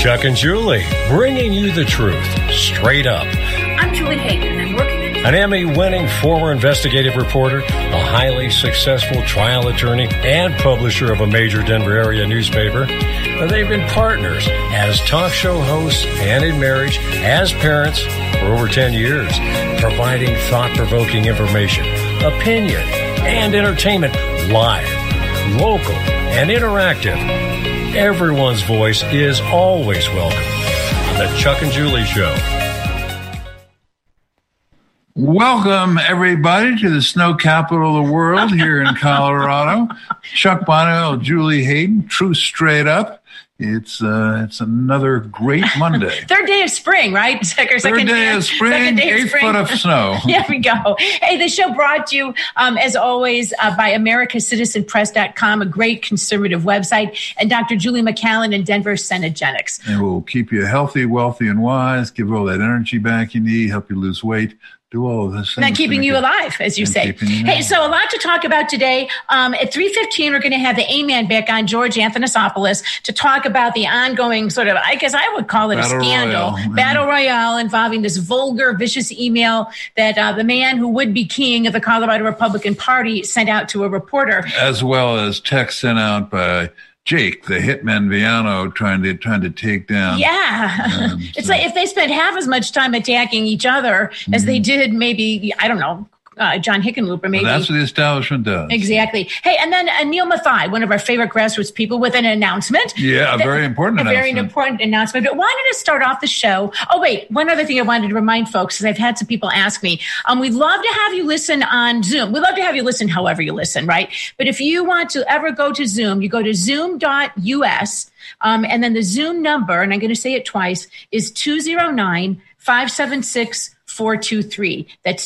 Chuck and Julie, bringing you the truth, straight up. I'm Julie Hayden, and I'm working An Emmy-winning former investigative reporter, a highly successful trial attorney, and publisher of a major Denver area newspaper. They've been partners as talk show hosts and in marriage, as parents for over 10 years, providing thought-provoking information, opinion, and entertainment live, local, and interactive. Everyone's voice is always welcome on the Chuck and Julie Show. Welcome, everybody, to the snow capital of the world here in Colorado. Chuck Bonnell, Julie Hayden, True Straight Up. It's another great Monday. Third day of spring, right? Third day of spring, 8 foot of snow. There we go. Hey, the show brought to you, as always, by AmericasCitizenPress.com, a great conservative website, and Dr. Julie McCallan and Denver Cenegenics. And we'll keep you healthy, wealthy, and wise, give you all that energy back you need, help you lose weight. Do all of this. Not keeping you alive, as you say. Hey, so a lot to talk about today. At 3:15, we're going to have the A-Man back on, George Athanasopoulos, to talk about the ongoing sort of, I guess I would call it a scandal, battle royale involving this vulgar, vicious email that the man who would be king of the Colorado Republican Party sent out to a reporter. As well as text sent out by Jake, the hitman Viano, trying to take down. Yeah. It's like if they spent half as much time attacking each other as they did maybe, I don't know, John Hickenlooper, maybe. Well, that's what the establishment does. Exactly. Hey, and then Neil Mathai, one of our favorite grassroots people, with an announcement. Yeah, a very important announcement. But wanted to start off the show. Oh, wait, one other thing I wanted to remind folks, because I've had some people ask me. We'd love to have you listen on Zoom. We'd love to have you listen however you listen, right? But if you want to ever go to Zoom, you go to zoom.us, and then the Zoom number, and I'm going to say it twice, is 209-576-423. That's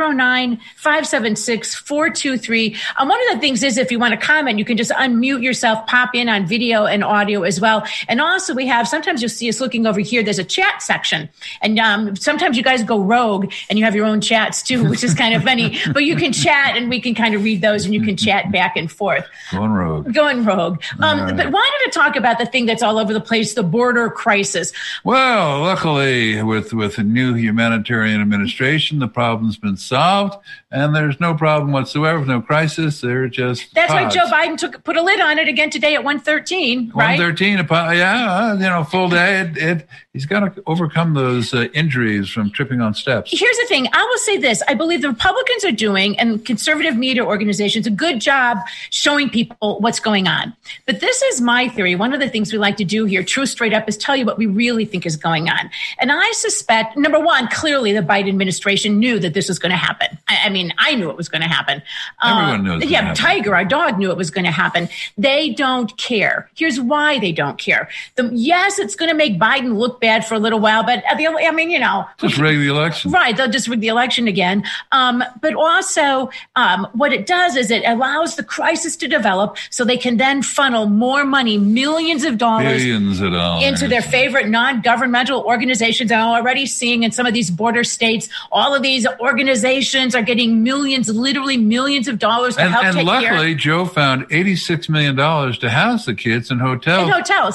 209-576-423. One of the things is if you want to comment, you can just unmute yourself, pop in on video and audio as well. And also we have, sometimes you'll see us looking over here, there's a chat section. And sometimes you guys go rogue and you have your own chats too, which is kind of funny. But you can chat and we can kind of read those and you can chat back and forth. Going rogue. Right. But wanted to talk about the thing that's all over the place, the border crisis. Well, luckily with a new humanitarian administration, the problem's been solved, and there's no problem whatsoever, no crisis. They're just that's why Joe Biden put a lid on it again today at 1:13, right? 1:13, yeah, full day. He's got to overcome those injuries from tripping on steps. Here's the thing. I will say this. I believe the Republicans are doing, and conservative media organizations, a good job showing people what's going on. But this is my theory. One of the things we like to do here, True Straight Up, is tell you what we really think is going on. And I suspect, number one, clearly the Biden administration knew that this was going to happen. I mean, I knew it was going to happen. Everyone knows. Yeah, Tiger, our dog, knew it was going to happen. They don't care. Here's why they don't care. Yes, it's going to make Biden look bad for a little while, but just rig the election. Right, they'll just rig the election again. But also, what it does is it allows the crisis to develop so they can then funnel more money, billions of dollars into their favorite non-governmental organizations. I'm already seeing in some of these border states, all of these organizations are getting millions, literally millions of dollars to help take care. And luckily, Joe found $86 million to house the kids in hotels.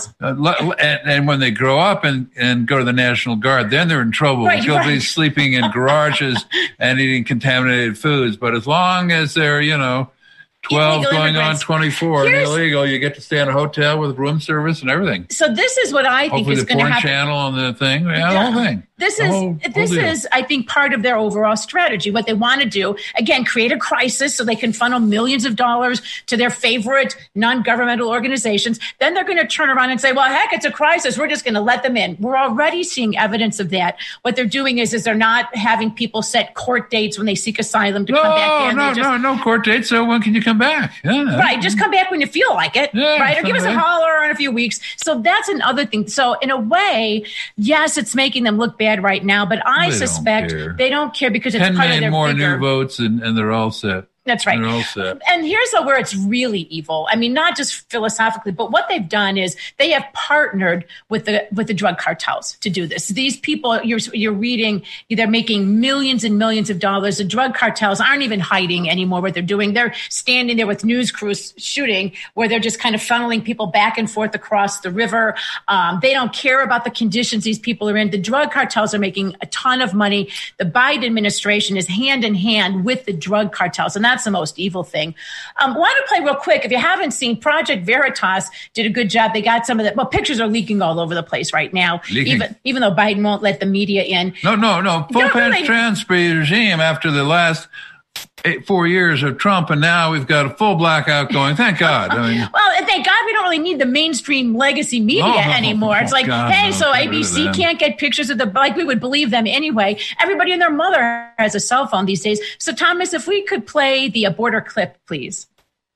And when they grow up and go to the National Guard, then they're in trouble. Right, they'll be sleeping in garages and eating contaminated foods. But as long as they're, 12 going on 24 and illegal, you get to stay in a hotel with room service and everything. So this is what I think is going to happen. Hopefully the porn channel and the thing. Yeah, the whole thing. This is, I think, part of their overall strategy. What they want to do, again, create a crisis so they can funnel millions of dollars to their favorite non-governmental organizations. Then they're going to turn around and say, well, heck, it's a crisis. We're just going to let them in. We're already seeing evidence of that. What they're doing is they're not having people set court dates when they seek asylum to come back in. No court dates. So when can you come back? Yeah. Right. Just come back when you feel like it. Yeah, right. Or give us a holler in a few weeks. So that's another thing. So in a way, yes, it's making them look bad right now, but I suspect they don't care because it's part of their more new votes and they're all set. That's right. And here's where it's really evil. I mean, not just philosophically, but what they've done is they have partnered with the drug cartels to do this. These people, you're reading, they're making millions and millions of dollars. The drug cartels aren't even hiding anymore what they're doing. They're standing there with news crews shooting, where they're just kind of funneling people back and forth across the river. They don't care about the conditions these people are in. The drug cartels are making a ton of money. The Biden administration is hand in hand with the drug cartels, and that's the most evil thing. I want to play real quick. If you haven't seen, Project Veritas did a good job. They got some of the pictures are leaking all over the place right now, even though Biden won't let the media in. No. Full-page trans regime after the last 4 years of Trump, and now we've got a full blackout going. Thank God. I mean, well, thank God we don't really need the mainstream legacy media anymore. It's like, God, hey, so ABC can't get pictures of we would believe them anyway. Everybody and their mother has a cell phone these days. So, Thomas, if we could play the border clip, please.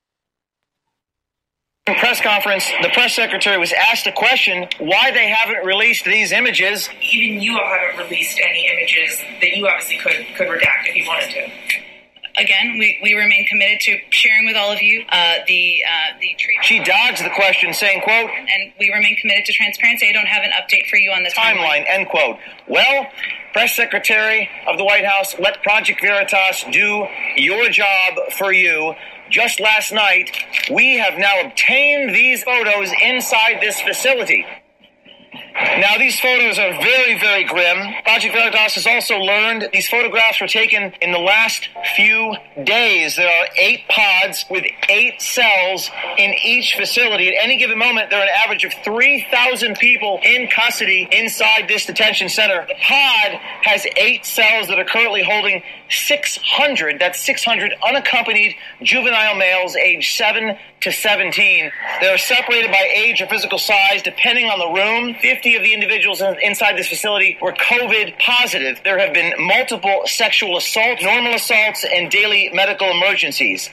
In press conference, the press secretary was asked a question why they haven't released these images. Even you all haven't released any images that you obviously could redact if you wanted to. Again, we remain committed to sharing with all of you the treatment. She dodged the question, saying, quote, and we remain committed to transparency. I don't have an update for you on the timeline, end quote. Well, press secretary of the White House, let Project Veritas do your job for you. Just last night, we have now obtained these photos inside this facility. Now, these photos are very, very grim. Project Veritas has also learned these photographs were taken in the last few days. There are 8 pods with 8 cells in each facility. At any given moment, there are an average of 3,000 people in custody inside this detention center. The pod has 8 cells that are currently holding 600, that's 600 unaccompanied juvenile males aged 7 to 17. They are separated by age or physical size depending on the room. 50 of the individuals inside this facility were COVID positive. There have been multiple sexual assaults, normal assaults, and daily medical emergencies.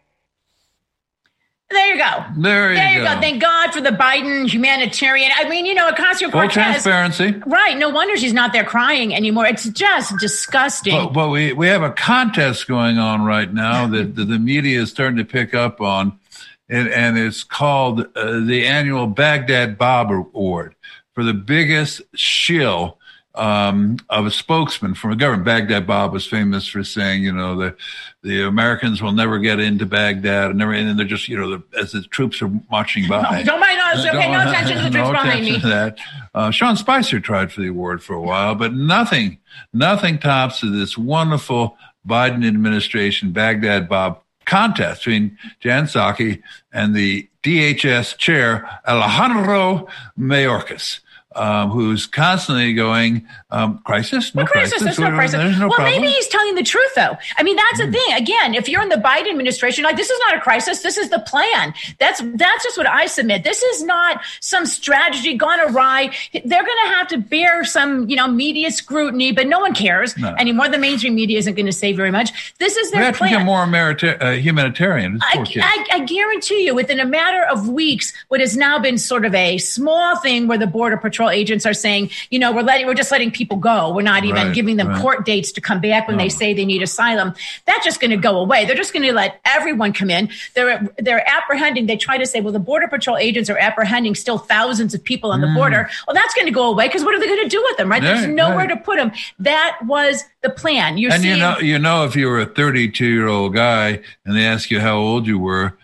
There you go. There you go. Thank God for the Biden humanitarian. I mean, Ocasio-Cortez. Full transparency. Right. No wonder she's not there crying anymore. It's just disgusting. But we have a contest going on right now that the media is starting to pick up on, and it's called the annual Baghdad Bob Award for the biggest shill of a spokesman from a government. Baghdad Bob was famous for saying, the Americans will never get into Baghdad, and they're just, as the troops are marching by. Don't mind us. Okay, no attention to the troops behind me. To that. Sean Spicer tried for the award for a while, but nothing tops this wonderful Biden administration Baghdad Bob contest between Jan Psaki and the DHS chair Alejandro Mayorkas. Who's constantly going, crisis? No crisis. There's no crisis. Well, problem. Maybe he's telling the truth, though. I mean, that's the thing. Again, if you're in the Biden administration, this is not a crisis. This is the plan. That's just what I submit. This is not some strategy gone awry. They're going to have to bear some, media scrutiny, but no one cares anymore. The mainstream media isn't going to say very much. This is their plan. We have to get more humanitarian. I guarantee you, within a matter of weeks, what has now been sort of a small thing where the Border Patrol agents are saying, we're just letting people go. We're not even giving them court dates to come back when they say they need asylum. That's just going to go away. They're just going to let everyone come in. They're apprehending. They try to say, well, the Border Patrol agents are apprehending still thousands of people on the border. Well, that's going to go away because what are they going to do with them, right? There's nowhere to put them. That was the plan. If you were a 32-year-old guy and they ask you how old you were,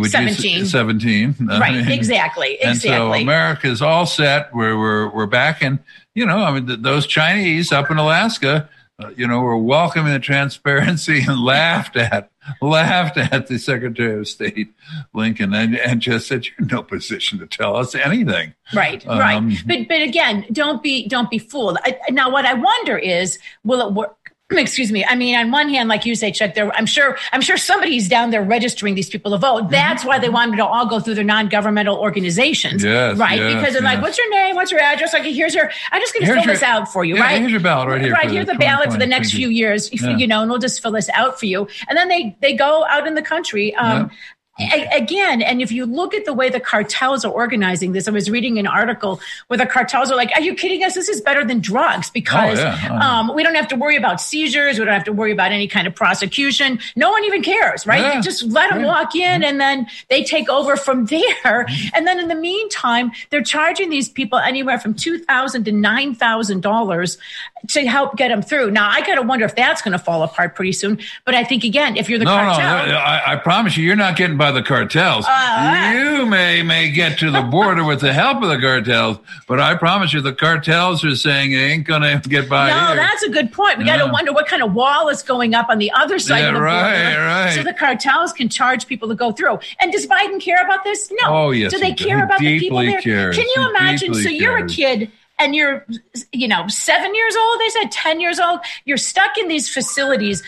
17. Right, exactly. And so America's all set. We're back, and those Chinese up in Alaska, were welcoming the transparency and laughed at the Secretary of State Blinken and just said, "You're in no position to tell us anything." Right. But again, don't be fooled. Now, what I wonder is, will it work? Excuse me. I mean, on one hand, like you say, Chuck, I'm sure somebody's down there registering these people to vote. That's why they wanted to all go through their non-governmental organizations, right? Because they're like, "What's your name? What's your address?" Like, I'm just going to fill this out for you, right? Here's your ballot right here. Right, here's the ballot for the next few years, and we'll just fill this out for you. And then they go out in the country. Again, and if you look at the way the cartels are organizing this, I was reading an article where the cartels are like, are you kidding us? This is better than drugs because we don't have to worry about seizures. We don't have to worry about any kind of prosecution. No one even cares, right? They just let them walk in and then they take over from there. And then in the meantime, they're charging these people anywhere from $2,000 to $9,000 to help get them through. Now, I got to wonder if that's going to fall apart pretty soon. But I think, again, if you're the cartel. No, I promise you're not getting by the cartels. You may get to the border with the help of the cartels, but I promise you the cartels are saying they ain't going to get by here. That's a good point. We got to wonder what kind of wall is going up on the other side of the border. Right. So the cartels can charge people to go through. And does Biden care about this? No. Oh, yes. Do they care about the people there? Cares. Can you imagine? So you're a kid. And you're, 7 years old, they said 10 years old. You're stuck in these facilities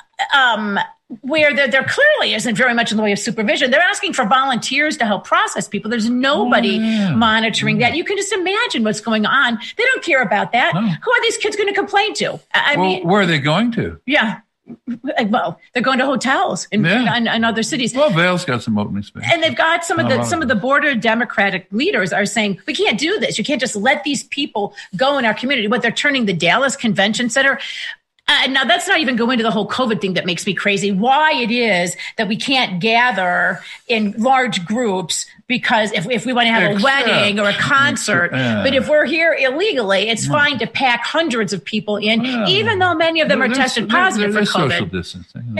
where there clearly isn't very much in the way of supervision. They're asking for volunteers to help process people. There's nobody monitoring that. You can just imagine what's going on. They don't care about that. Who are these kids going to complain to? I mean, where are they going to? Yeah. Well, they're going to hotels in other cities. Well, Vail's got some opening space, and they've got some of the border Democratic leaders are saying we can't do this. You can't just let these people go in our community. What they're turning the Dallas Convention Center. Now, that's not even going into the whole COVID thing that makes me crazy. Why it is that we can't gather in large groups because if we want to have a wedding or a concert, but if we're here illegally, it's fine to pack hundreds of people in, even though many of them are tested positive for COVID. Social distancing.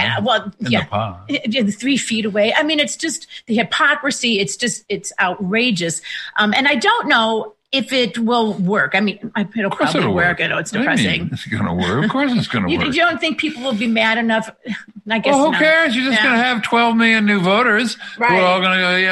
Yeah. 3 feet away. I mean, it's just the hypocrisy. It's outrageous. And I don't know if it will work. I mean, it'll probably work. I know it's depressing. It's going to work. Of course it's going to work. You don't think people will be mad enough? I guess who cares? You're just going to have 12 million new voters who are all going to go,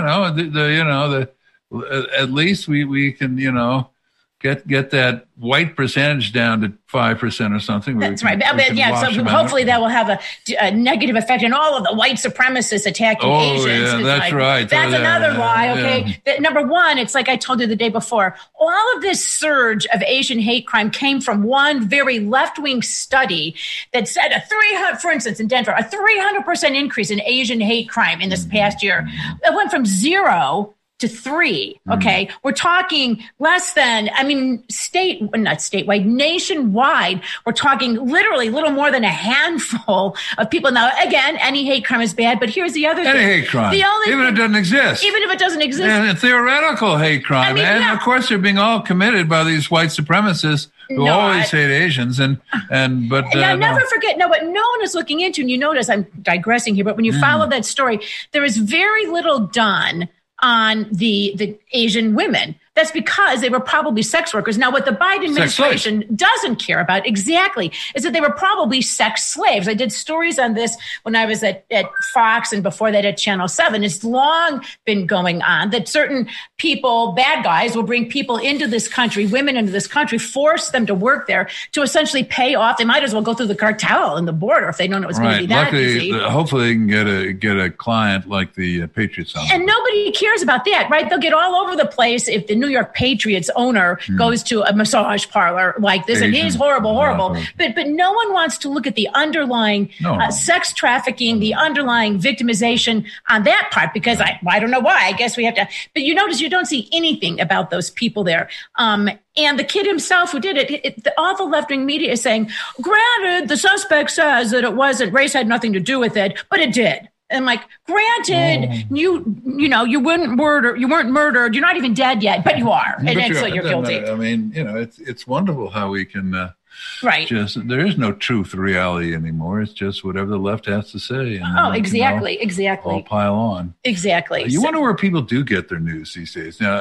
at least we can, get that white percentage down to 5% or something. That's right. So hopefully that will have a negative effect on all of the white supremacists attacking Asians. Yeah, that's right. That's another lie, okay? Number one, it's like I told you the day before, all of this surge of Asian hate crime came from one very left-wing study that said for instance, in Denver, a 300% increase in Asian hate crime in this past year. It went from 0 to 3. Okay. We're talking less than, not statewide, nationwide. We're talking literally little more than a handful of people. Now, again, any hate crime is bad, but here's the other thing. Any hate crime. Even if it doesn't exist. Even if it doesn't exist. And theoretical hate crime. Of course, they're being all committed by these white supremacists who always hate Asians. But never forget, what no one is looking into, and you notice I'm digressing here, but when you follow that story, there is very little done on the Asian women. That's because they were probably sex workers. Now, what the Biden administration doesn't care about exactly is that they were probably sex slaves. I did stories on this when I was at Fox and before that at Channel 7. It's long been going on that certain people, bad guys, will bring people into this country, women into this country, force them to work there to essentially pay off. They might as well go through the cartel and the border if they don't know it's going to be that easy. Hopefully they can get a client like the Patriots. And nobody cares about that, right? They'll get all over the place if the New York Patriots owner goes to a massage parlor like this, and he's horrible. But no one wants to look at the underlying sex trafficking, the underlying victimization on that part, because I don't know why. I guess we have to. But you notice you don't see anything about those people there. And the kid himself who did it, all the left-wing media is saying, granted, the suspect says that it wasn't, race had nothing to do with it, but it did. And like, granted, you weren't murdered. You're not even dead yet, but you are, and so you're guilty. It's wonderful how we can. There is no truth or reality anymore. It's just whatever the left has to say. And exactly. All pile on. Exactly. You wonder where people do get their news these days. Now,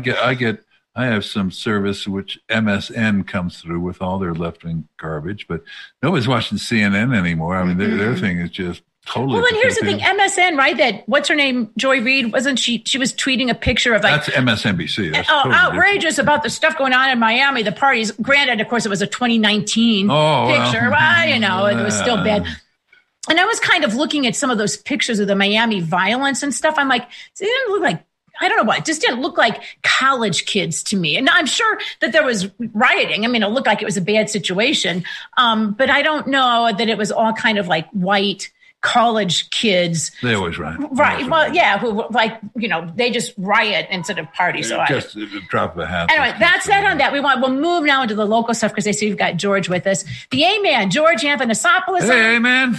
I have some service which MSN comes through with all their left-wing garbage, but nobody's watching CNN anymore. I mean, their thing is just. Totally. Well, and here's the thing, MSN, right? That what's her name, Joy Reid, wasn't she? She was tweeting a picture of that's MSNBC. That's totally outrageous about the stuff going on in Miami, the parties. Granted, of course, it was a 2019 picture. It was still bad. And I was kind of looking at some of those pictures of the Miami violence and stuff. I'm like, it didn't look like. I don't know why. It just didn't look like college kids to me. And I'm sure that there was rioting. I mean, it looked like it was a bad situation. But I don't know that it was all kind of like white college kids. They always riot. Right. Well, yeah. Who they just riot instead of party. So just a drop of a hat. Anyway, that's that on that. We'll move now into the local stuff because I see we've got George with us. The A-Man, George Athanasopoulos. Hey, A-Man.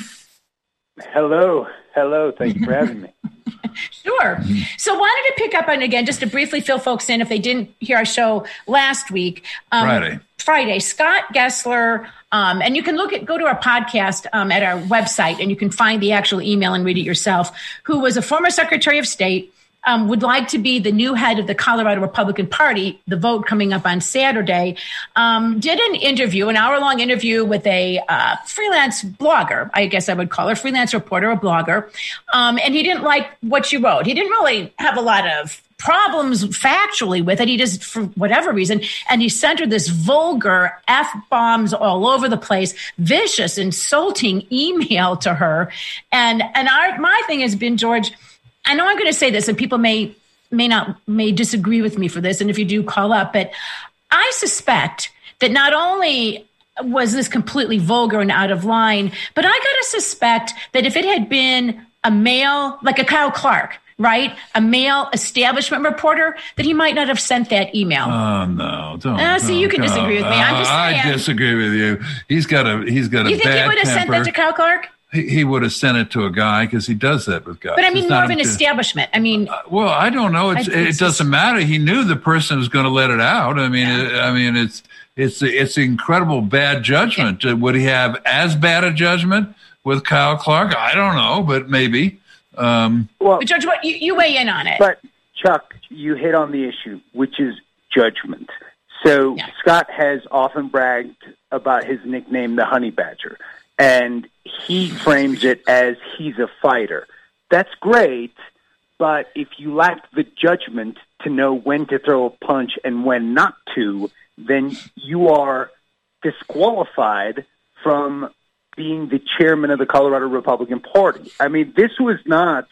Hello. Thank you for having me. Sure. So wanted to pick up on, again, just to briefly fill folks in if they didn't hear our show last week. Friday, Scott Gessler, and you can go to our podcast at our website, and you can find the actual email and read it yourself, who was a former Secretary of State, would like to be the new head of the Colorado Republican Party, the vote coming up on Saturday, did an interview, an hour-long interview with a freelance blogger, I guess I would call her, freelance reporter, a blogger, and he didn't like what she wrote. He didn't really have a lot of problems factually with it. He just, for whatever reason, and he sent her this vulgar F-bombs all over the place, vicious, insulting email to her. And my thing has been, George, I know I'm going to say this, and people may disagree with me for this, and if you do, call up. But I suspect that not only was this completely vulgar and out of line, but I got to suspect that if it had been a male, like a Kyle Clark, right, a male establishment reporter, that he might not have sent that email. Oh no! Don't. See, you can disagree with me. I'm just saying. I disagree with you. He's got a You think he would have sent that to Kyle Clark? He would have sent it to a guy because he does that with guys. But I mean, more of an establishment. I mean, well, I don't know. It doesn't matter. He knew the person was going to let it out. I mean, it's incredible bad judgment. Yeah. Would he have as bad a judgment with Kyle Clark? I don't know, but maybe. But George, what you weigh in on it? But Chuck, you hit on the issue, which is judgment. So yeah. Scott has often bragged about his nickname, the Honey Badger. And he frames it as he's a fighter. That's great, but if you lack the judgment to know when to throw a punch and when not to, then you are disqualified from being the chairman of the Colorado Republican Party. I mean, this was not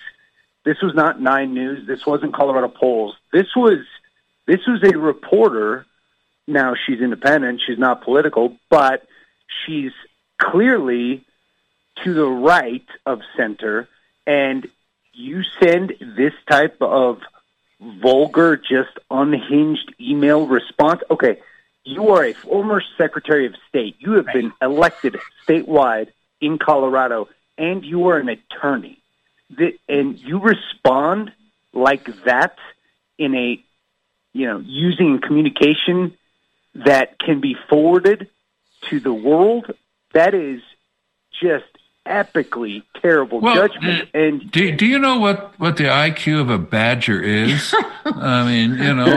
9 News. This wasn't Colorado Polls. This was a reporter. Now, she's independent. She's not political, but she's clearly to the right of center, and you send this type of vulgar, just unhinged email response. Okay, you are a former Secretary of State. You have been elected statewide in Colorado, and you are an attorney. And you respond like that in a, using communication that can be forwarded to the world. That is just epically terrible judgment. And do you know what the IQ of a badger is? I mean,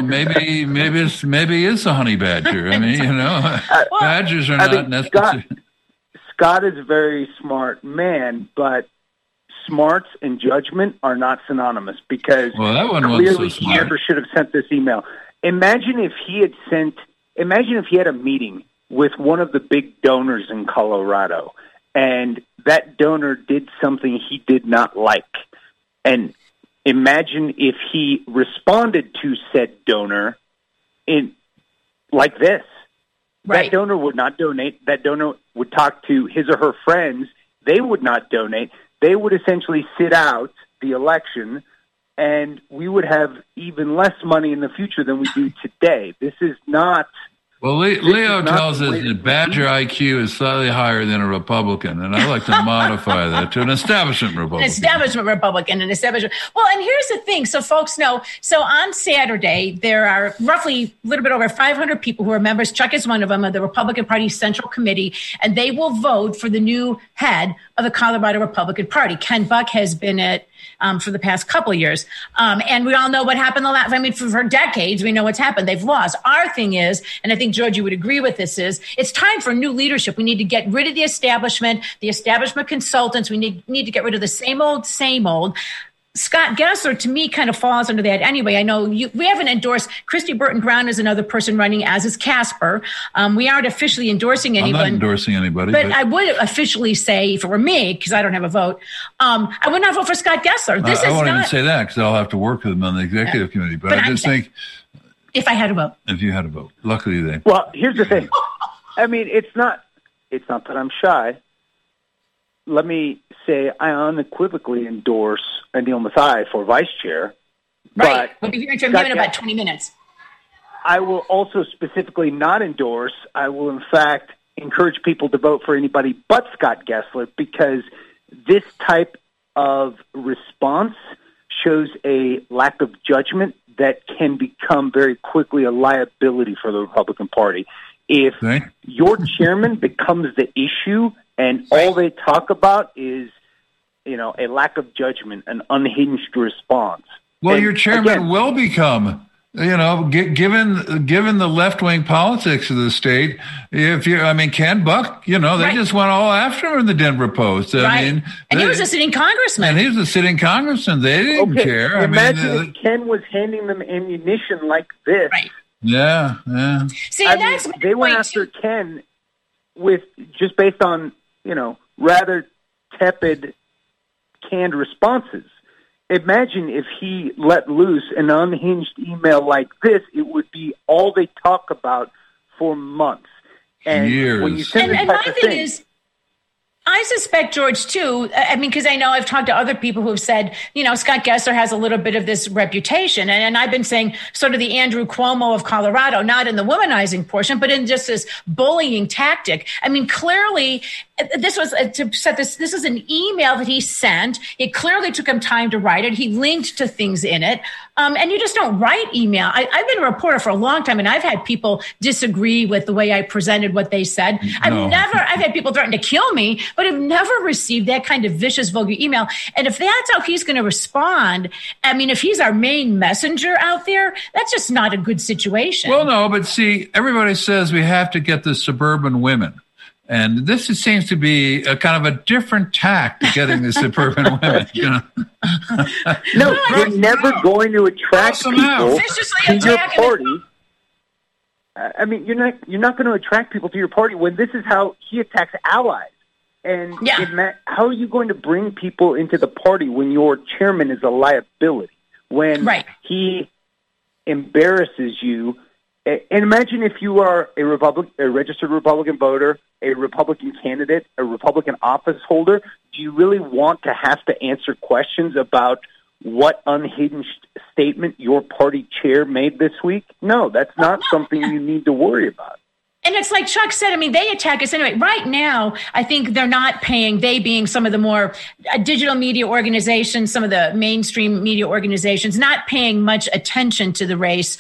maybe it's a honey badger. I mean, badgers are not necessarily. Scott is a very smart man, but smarts and judgment are not synonymous because that one clearly so he never should have sent this email. Imagine if he had a meeting with one of the big donors in Colorado, and that donor did something he did not like. And imagine if he responded to said donor in like this. Right. That donor would not donate. That donor would talk to his or her friends. They would not donate. They would essentially sit out the election, and we would have even less money in the future than we do today. This is not... Well, Leo tells us that Badger IQ is slightly higher than a Republican, and I like to modify that to an establishment Republican. An establishment Republican, an establishment. Well, and here's the thing, so folks know. So on Saturday, there are roughly a little bit over 500 people who are members. Chuck is one of them, of the Republican Party Central Committee, and they will vote for the new head of the Colorado Republican Party. Ken Buck has been at for the past couple of years. And we all know what happened for decades, we know what's happened. They've lost. Our thing is, and I think, George, you would agree with this, is it's time for new leadership. We need to get rid of the establishment consultants. We need to get rid of the same old. Scott Gessler, to me, kind of falls under that anyway. I know we haven't endorsed. Christy Burton Brown is another person running, as is Casper. We aren't officially endorsing anyone. I'm not endorsing anybody. But I would officially say, if it were me, because I don't have a vote, I would not vote for Scott Gessler. I won't even say that because I'll have to work with him on the executive committee. But I just think... If I had a vote. If you had a vote. Luckily they... Well, here's the thing. I mean, it's not that I'm shy. let me say I unequivocally endorse Anil Mathai for vice chair. Right. We'll be hearing from him in about 20 minutes. I will also specifically not endorse. I will, in fact, encourage people to vote for anybody but Scott Gessler, because this type of response shows a lack of judgment that can become very quickly a liability for the Republican Party. If your chairman becomes the issue and all they talk about is, a lack of judgment, an unhinged response. Well, your chairman will become, given the left-wing politics of the state. Ken Buck, they just went all after him in the Denver Post. And he was a sitting congressman. They didn't care. Imagine if Ken was handing them ammunition like this. Right. Yeah. See, they went after Ken with just based on, rather tepid, canned responses. Imagine if he let loose an unhinged email like this, it would be all they talk about for months. And years. When you send and my thing is, I suspect, George, too, because I know I've talked to other people who have said, Scott Gessler has a little bit of this reputation. And I've been saying sort of the Andrew Cuomo of Colorado, not in the womanizing portion, but in just this bullying tactic. Clearly, this was this is an email that he sent. It clearly took him time to write it. He linked to things in it. And you just don't write email. I've been a reporter for a long time, and I've had people disagree with the way I presented what they said. I've had people threaten to kill me, but I've never received that kind of vicious, vulgar email. And if that's how he's going to respond, if he's our main messenger out there, that's just not a good situation. Well, no, but see, everybody says we have to get the suburban women. And this seems to be a kind of a different tack to getting the suburban women. No, you're never going to attract people to your party. You're not going to attract people to your party when this is how he attacks allies. And how are you going to bring people into the party when your chairman is a liability? When he embarrasses you. And imagine if you are a registered Republican voter, a Republican candidate, a Republican office holder. Do you really want to have to answer questions about what unhinged statement your party chair made this week? No, that's not something you need to worry about. And it's like Chuck said, they attack us anyway. Right now, I think they're not paying, they being some of the more digital media organizations, some of the mainstream media organizations, not paying much attention to the race.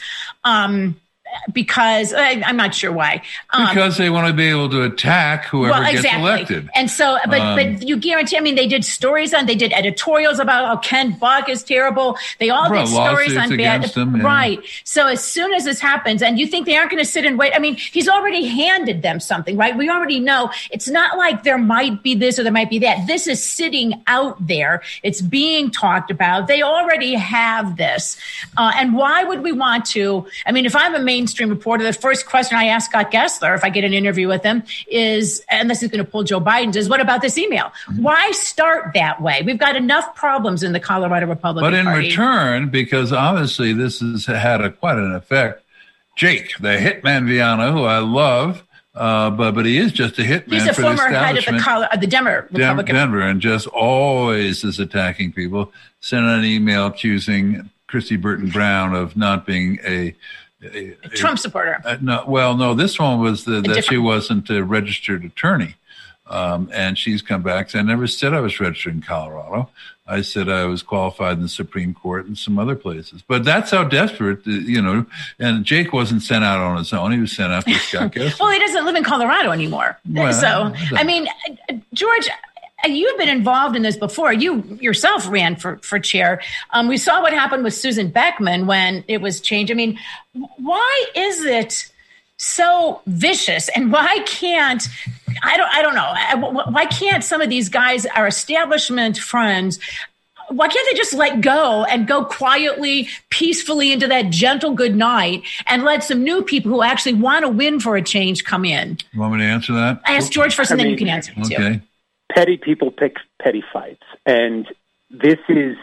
Because I'm not sure why. Because they want to be able to attack whoever gets elected. And so, but you guarantee, they did stories they did editorials about how Ken Buck is terrible. They all did stories on bad. Right. So as soon as this happens, and you think they aren't going to sit and wait, he's already handed them something, right? We already know it's not like there might be this or there might be that. This is sitting out there. It's being talked about. They already have this. And why would we want to? If I'm a mainstream reporter, the first question I ask Scott Gessler, if I get an interview with him, is, unless he's going to pull Joe Biden, is what about this email? Why start that way? We've got enough problems in the Colorado Republican Party. But in return, because obviously this has had quite an effect, Jake, the hitman Viana, who I love, but he is just a hitman. He's a former head of the Denver Republican. Denver, and just always is attacking people. Sent an email accusing Christy Burton Brown of not being a Trump supporter. No. This one was that she wasn't a registered attorney, and she's come back. So I never said I was registered in Colorado. I said I was qualified in the Supreme Court and some other places. But that's how desperate, And Jake wasn't sent out on his own; he was sent out to Scott Gessler. Well, he doesn't live in Colorado anymore. Well, George, you've been involved in this before. You yourself ran for chair. We saw what happened with Susan Beckman when it was changed. Why is it so vicious? And why can't, I don't know, why can't some of these guys, our establishment friends, why can't they just let go and go quietly, peacefully into that gentle good night and let some new people who actually want to win for a change come in? You want me to answer that? I asked George first, and then you can answer it too. Petty people pick petty fights, and this is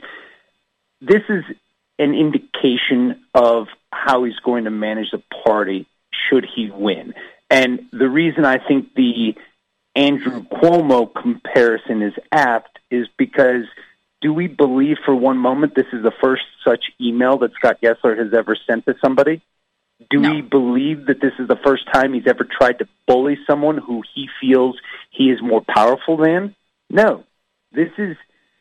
an indication of how he's going to manage the party should he win. And the reason I think the Andrew Cuomo comparison is apt is because do we believe for one moment this is the first such email that Scott Gessler has ever sent to somebody? Do we believe that this is the first time he's ever tried to bully someone who he feels he is more powerful than? No. This is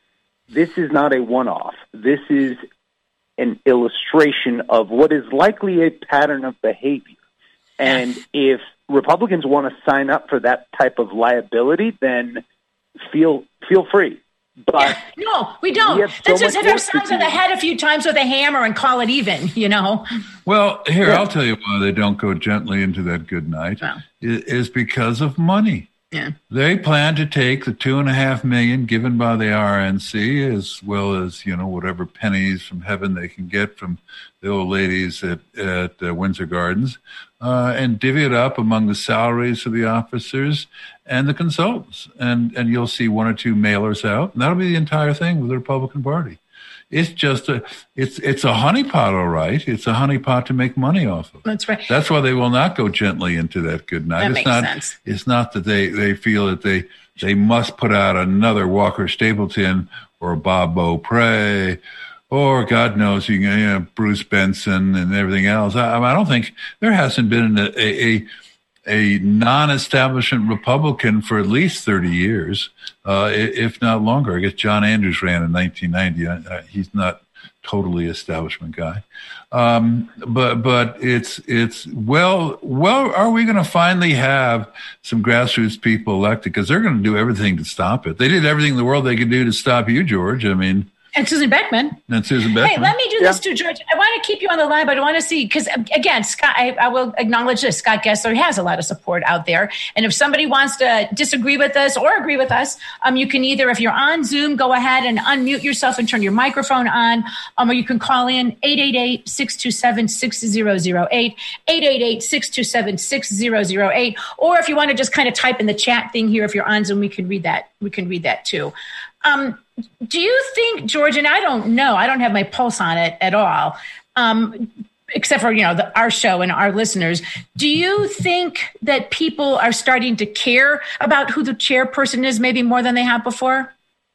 not a one-off. This is an illustration of what is likely a pattern of behavior. And if Republicans want to sign up for that type of liability, then feel free. But no, we don't. Let's just hit ourselves in the head a few times with a hammer and call it even, you know. Well, here, I'll tell you why they don't go gently into that good night. Is because of money. Yeah. They plan to take the $2.5 million given by the RNC, as well as, you know, whatever pennies from heaven they can get from the old ladies at Windsor Gardens, and divvy it up among the salaries of the officers and the consultants. And you'll see one or two mailers out, and that'll be the entire thing with the Republican Party. It's just it's a honeypot, all right. It's a honeypot to make money off of. That's right. That's why they will not go gently into that good night. That makes sense. It's not that they feel that they must put out another Walker Stapleton or Bob Beaupre or God knows, Bruce Benson and everything else. I don't think there hasn't been a non-establishment Republican for at least 30 years, if not longer. I guess John Andrews ran in 1990. He's not totally establishment guy. But it's well, are we going to finally have some grassroots people elected? Because they're going to do everything to stop it. They did everything in the world they could do to stop you, George. I mean, and Susan Beckman. Hey, let me do this too, George. I want to keep you on the line, but I want to see, because again, Scott, I will acknowledge this. Scott Gessler has a lot of support out there. And if somebody wants to disagree with us or agree with us, you can either, if you're on Zoom, go ahead and unmute yourself and turn your microphone on, or you can call in 888-627-6008, 888-627-6008. Or if you want to just kind of type in the chat thing here, if you're on Zoom, we can read that. We can read that too. Do you think, George, and I don't know, I don't have my pulse on it at all, except for, our show and our listeners. Do you think that people are starting to care about who the chairperson is, maybe more than they have before?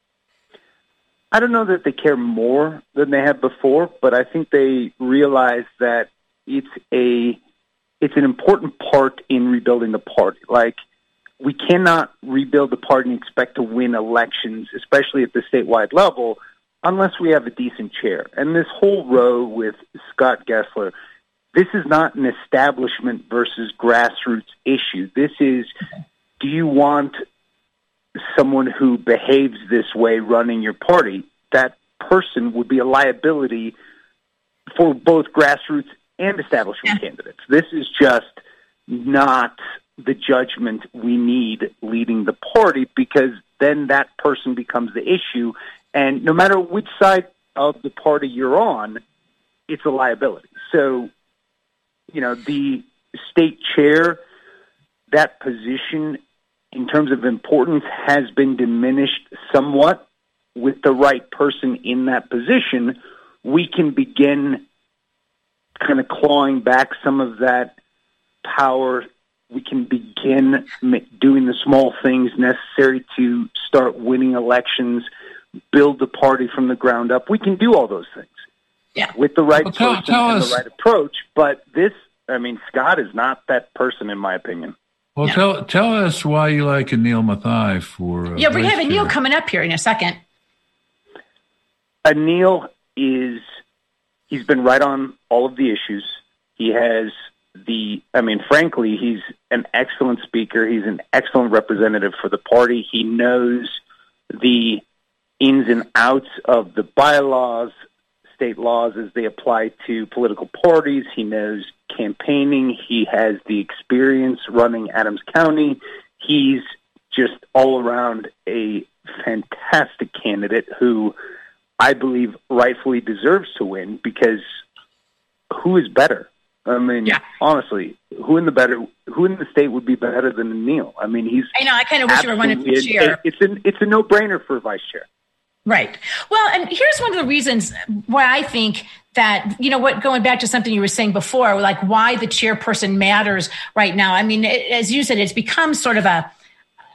I don't know that they care more than they have before, but I think they realize that it's an important part in rebuilding the party. Like, we cannot rebuild the party and expect to win elections, especially at the statewide level, unless we have a decent chair. And this whole row with Scott Gessler, this is not an establishment versus grassroots issue. This is, do you want someone who behaves this way running your party? That person would be a liability for both grassroots and establishment candidates. This is just not the judgment we need leading the party, because then that person becomes the issue. And no matter which side of the party you're on, it's a liability. So, the state chair, that position in terms of importance has been diminished somewhat. With the right person in that position, we can begin kind of clawing back some of that power. We can begin doing the small things necessary to start winning elections, build the party from the ground up. We can do all those things with the right person and the right approach. But Scott is not that person, in my opinion. Well, tell us why you like Anil Mathai for... we have Anil coming up here in a second. Anil he's been right on all of the issues. He has frankly, he's an excellent speaker. He's an excellent representative for the party. He knows the ins and outs of the bylaws, state laws as they apply to political parties. He knows campaigning. He has the experience running Adams County. He's just all around a fantastic candidate who I believe rightfully deserves to win, because who is better? Honestly, who in the state would be better than Anil? I kind of wish you were running for chair. It's a no-brainer for vice chair. Right. Well, and here's one of the reasons why I think that, going back to something you were saying before, like why the chairperson matters right now. As you said, it's become sort of a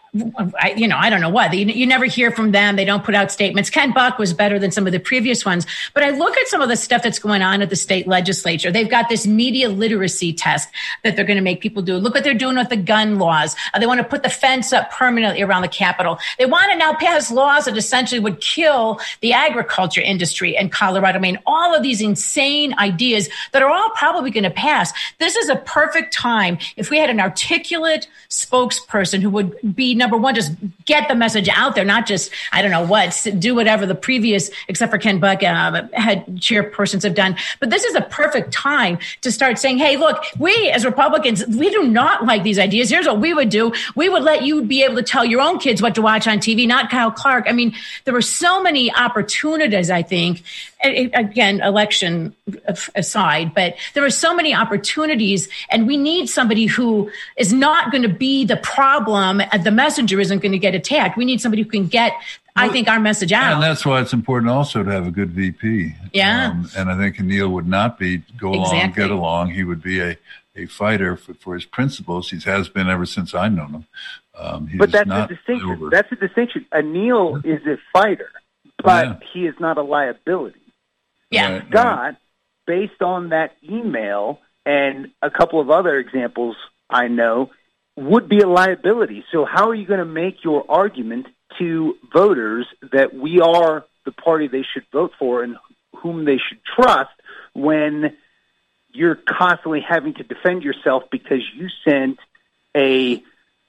I don't know what. You never hear from them. They don't put out statements. Ken Buck was better than some of the previous ones. But I look at some of the stuff that's going on at the state legislature. They've got this media literacy test that they're going to make people do. Look what they're doing with the gun laws. They want to put the fence up permanently around the Capitol. They want to now pass laws that essentially would kill the agriculture industry in Colorado. I mean, all of these insane ideas that are all probably going to pass. This is a perfect time if we had an articulate spokesperson who would be, number one, just get the message out there, not just, I don't know what, do whatever the previous, except for Ken Buck, head chairpersons have done. But this is a perfect time to start saying, hey, look, we as Republicans, we do not like these ideas. Here's what we would do. We would let you be able to tell your own kids what to watch on TV, not Kyle Clark. I mean, there were so many opportunities, I think, again, election aside, but there are so many opportunities, and we need somebody who is not going to be the problem. The messenger isn't going to get attacked. We need somebody who can get, I think, our message out. And that's why it's important also to have a good VP. Yeah. And I think Neil would not be along, get along. He would be a fighter for his principles. He has been ever since I've known him. But that's the distinction. Over. That's the distinction. Neil is a fighter, but he is not a liability. Yeah. Scott, based on that email and a couple of other examples I know, would be a liability. So how are you going to make your argument to voters that we are the party they should vote for and whom they should trust when you're constantly having to defend yourself because you sent a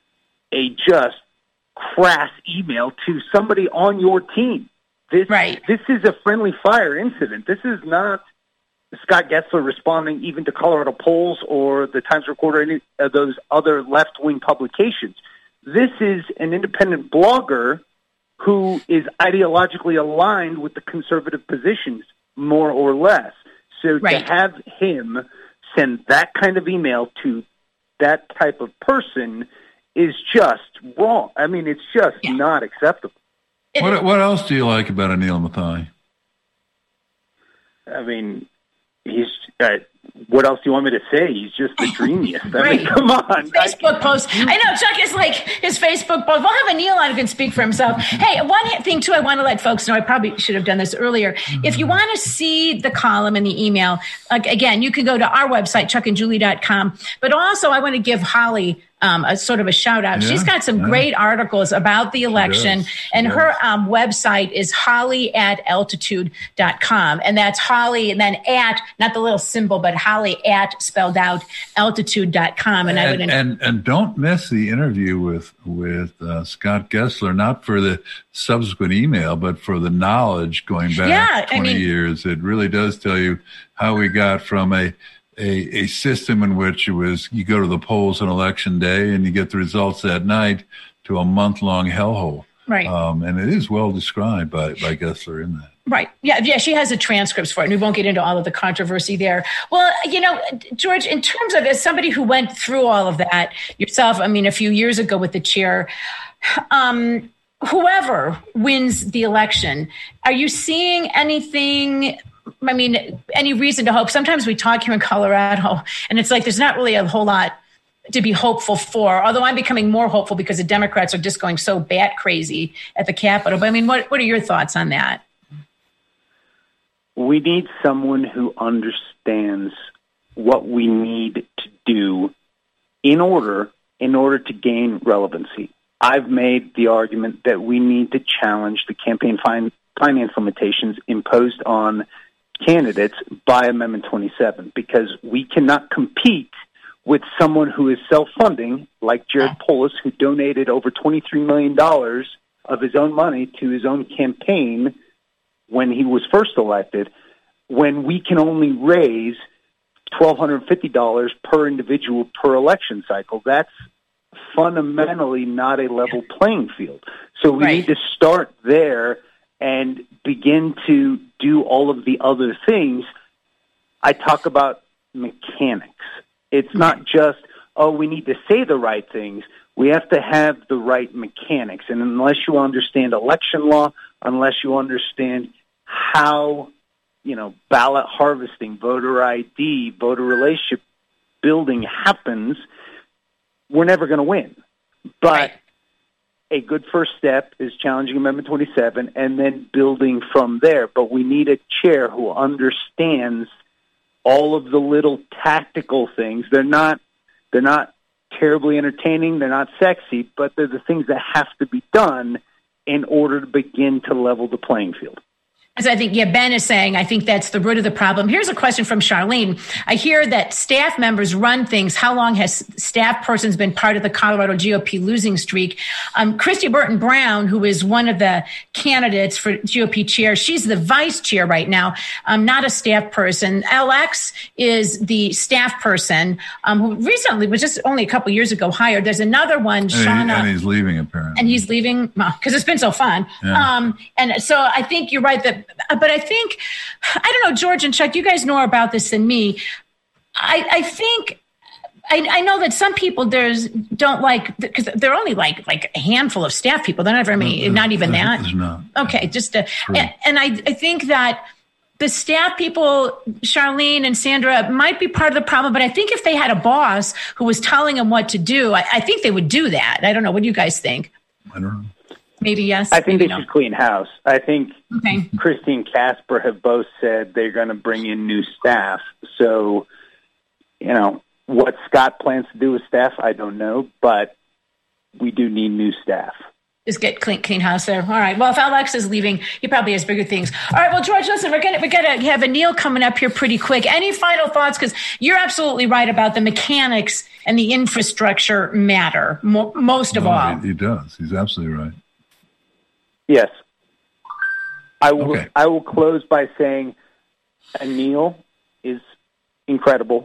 just crass email to somebody on your team? This is a friendly fire incident. This is not Scott Gessler responding even to Colorado Polls or the Times Recorder, any of those other left-wing publications. This is an independent blogger who is ideologically aligned with the conservative positions, more or less. So to have him send that kind of email to that type of person is just wrong. I mean, it's just not acceptable. What else do you like about Anil Mathai? I mean, he's what else do you want me to say? He's just the dreamiest. I mean, come on. Facebook post. I know, Chuck is like his Facebook post. We'll have Anil on who can speak for himself. Hey, one thing, too, I want to let folks know, I probably should have done this earlier. If you want to see the column and the email, again, you can go to our website, chuckandjulie.com. But also, I want to give Holly a sort of a shout out. She's got some great articles about the election, and her website is holly@altitude.com. And that's Holly, and then not the little symbol, but Holly spelled out altitude.com. And don't miss the interview with Scott Gessler, not for the subsequent email, but for the knowledge going back 20 years. It really does tell you how we got from a system in which it was you go to the polls on election day and you get the results that night to a month-long hellhole. Right. And it is well described by Gessler in that. Right. Yeah, she has the transcripts for it, and we won't get into all of the controversy there. Well, George, in terms of as somebody who went through all of that yourself, I mean, a few years ago with the chair, whoever wins the election, are you seeing anything? I mean, any reason to hope? Sometimes we talk here in Colorado, and it's like there's not really a whole lot to be hopeful for, although I'm becoming more hopeful because the Democrats are just going so bat crazy at the Capitol. But I mean, what are your thoughts on that? We need someone who understands what we need to do in order to gain relevancy. I've made the argument that we need to challenge the campaign finance limitations imposed on candidates by Amendment 27, because we cannot compete with someone who is self-funding, like Jared Polis, who donated over $23 million of his own money to his own campaign when he was first elected, when we can only raise $1,250 per individual per election cycle. That's fundamentally not a level playing field. So we need to start there and begin to do all of the other things. I talk about mechanics. It's not just, we need to say the right things. We have to have the right mechanics. And unless you understand election law, unless you understand how, ballot harvesting, voter ID, voter relationship building happens, we're never going to win. But a good first step is challenging Amendment 27 and then building from there. But we need a chair who understands all of the little tactical things. They're not terribly entertaining. They're not sexy, but they're the things that have to be done in order to begin to level the playing field. As I think, Ben is saying, I think that's the root of the problem. Here's a question from Charlene. I hear that staff members run things. How long has staff persons been part of the Colorado GOP losing streak? Christy Burton Brown, who is one of the candidates for GOP chair, she's the vice chair right now, not a staff person. Alex is the staff person who recently was just only a couple years ago hired. There's another one, Shauna. And he's leaving, apparently. And he's leaving because it's been so fun. Yeah. And so I think you're right but I think, I don't know, George and Chuck, you guys know more about this than me. I think, I know that some people don't like, because they're only like a handful of staff people. They're not very many, not even that. There's not. Okay, and I think that the staff people, Charlene and Sandra, might be part of the problem. But I think if they had a boss who was telling them what to do, I think they would do that. I don't know. What do you guys think? I don't know. Maybe yes. I think they should clean house. I think Christy and Casper have both said they're going to bring in new staff. So, what Scott plans to do with staff, I don't know, but we do need new staff. Just get clean house there. All right. Well, if Alex is leaving, he probably has bigger things. All right. Well, George, listen, we're gonna have Anil coming up here pretty quick. Any final thoughts? Because you're absolutely right about the mechanics and the infrastructure matter most of all. He does. He's absolutely right. Yes. I will close by saying Anil is incredible.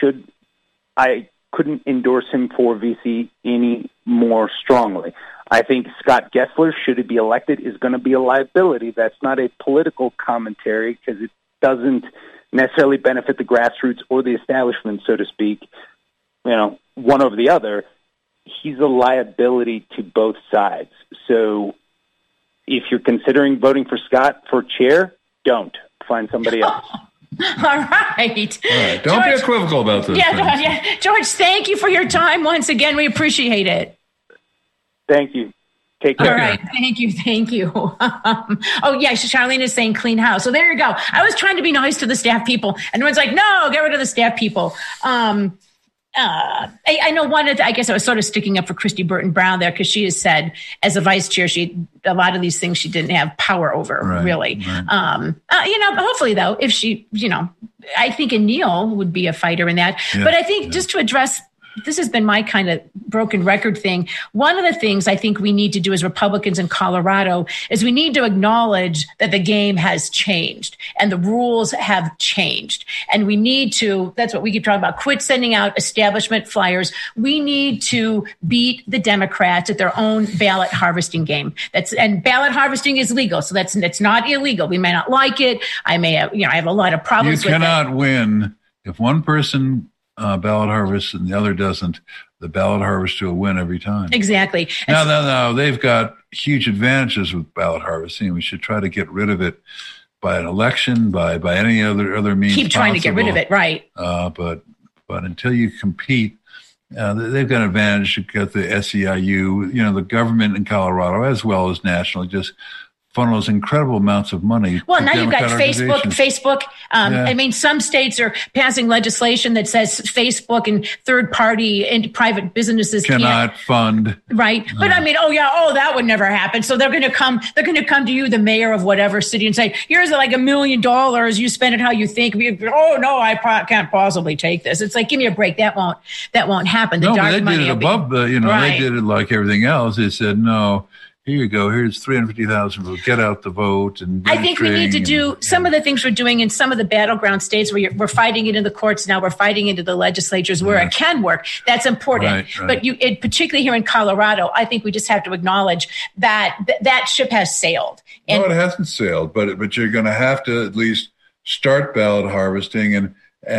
I couldn't endorse him for VC any more strongly. I think Scott Gessler, should he be elected, is going to be a liability. That's not a political commentary because it doesn't necessarily benefit the grassroots or the establishment, so to speak, one over the other. He's a liability to both sides. So if you're considering voting for Scott for chair, don't. Find somebody else. All right. Don't George, be equivocal about this. Yeah. George, thank you for your time once again. We appreciate it. Thank you. Take care. All right. Thank you. Charlene is saying clean house. So there you go. I was trying to be nice to the staff people, and everyone's like, no, get rid of the staff people. I know I guess I was sort of sticking up for Christy Burton Brown there because she has said as a vice chair, a lot of these things she didn't have power over, really. Right. Hopefully though, if she, I think Anil would be a fighter in that. Yeah. But I think just to address, this has been my kind of broken record thing. One of the things I think we need to do as Republicans in Colorado is we need to acknowledge that the game has changed and the rules have changed. And we need to, that's what we keep talking about, quit sending out establishment flyers. We need to beat the Democrats at their own ballot harvesting game. And ballot harvesting is legal. So that's not illegal. We may not like it. I have a lot of problems with it. You cannot win if one person ballot harvest and the other doesn't. The ballot harvester will win every time. Exactly. No. They've got huge advantages with ballot harvesting. We should try to get rid of it by an election, by any other means. Keep trying to get rid of it, right? But until you compete, they've got an advantage. You've got the SEIU, the government in Colorado as well as nationally just funnels incredible amounts of money. Well, now you've got Facebook. Some states are passing legislation that says Facebook and third party and private businesses cannot fund. Right. But that would never happen. So they're going to come to you, the mayor of whatever city, and say, here's like $1 million. You spend it how you think. Oh no, I can't possibly take this. It's like, give me a break. That won't happen. But they did it above they did it like everything else. They said, no, here you go. Here's 350,000 votes. Get out the vote. And I think we need to do some of the things we're doing in some of the battleground states where we're fighting it in the courts now. We're fighting into the legislatures where it can work. That's important. Right. But particularly here in Colorado, I think we just have to acknowledge that ship has sailed. No, it hasn't sailed, but you're going to have to at least start ballot harvesting,